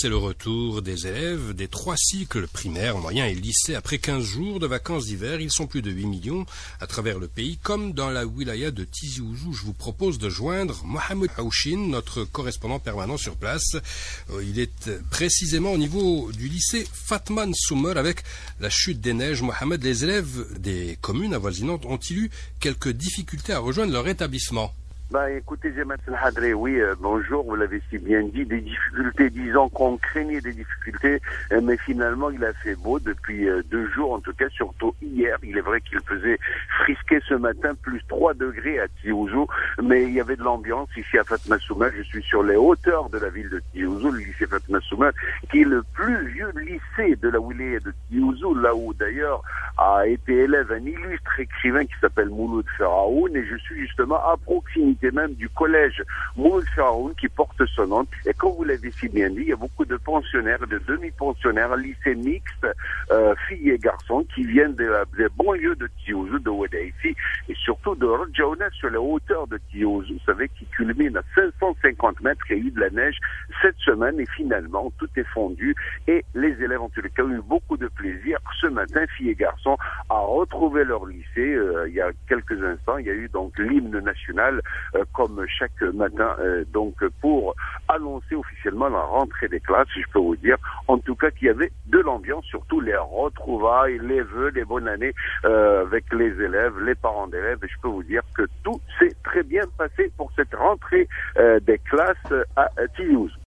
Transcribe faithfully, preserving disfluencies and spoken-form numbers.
c'est le retour des élèves des trois cycles primaires, moyen et lycée. Après quinze jours de vacances d'hiver, ils sont plus de huit millions à travers le pays, comme dans la wilaya de Tizi Ouzou. Je vous propose de joindre Mohamed Aouchine, notre correspondant permanent sur place. Il est précisément au niveau du lycée Fatman Soumer avec la chute des neiges. Mohamed, les élèves des communes avoisinantes ont-ils eu quelques difficultés à rejoindre leur établissement? Bah, écoutez, Jemat El-Hadri, oui, euh, bonjour, vous l'avez si bien dit, des difficultés, disons qu'on craignait des difficultés, euh, mais finalement il a fait beau depuis euh, deux jours, en tout cas, surtout hier. Il est vrai qu'il faisait frisquer ce matin, plus trois degrés à Tizi Ouzou, mais il y avait de l'ambiance ici à Fatma Soumer. Je suis sur les hauteurs de la ville de Tizi Ouzou, le lycée Fatma Soumer, qui est le plus vieux lycée de la wilaya de Tizi Ouzou, là où d'ailleurs a été élève un illustre écrivain qui s'appelle Mouloud Feraoun, et je suis justement à proximité même du collège Mouloud Feraoun qui porte son nom. Et comme vous l'avez si bien dit, il y a beaucoup de pensionnaires, de demi-pensionnaires, lycée mixte, euh, filles et garçons qui viennent des de banlieues de Tizi Ouzou, de Ouadaïti, et surtout de Rjaouna sur les hauteurs de Tizi Ouzou, vous savez, qui culmine à cinq cent cinquante mètres. Il y a eu de la neige cette semaine et finalement tout est fondu et les élèves en tous les cas ont eu beaucoup de plaisir ce matin, filles et garçons, à retrouver leur lycée. Euh, il y a quelques instants, il y a eu donc l'hymne national euh, comme chaque matin, euh, donc pour annoncer officiellement la rentrée des classes. Je peux vous dire en tout cas qu'il y avait de l'ambiance, surtout les retrouvailles, les vœux, les bonnes années euh, avec les élèves, les parents d'élèves, et je peux vous dire que tout s'est très bien passé pour cette rentrée euh, des classes à Tizi Ouzou.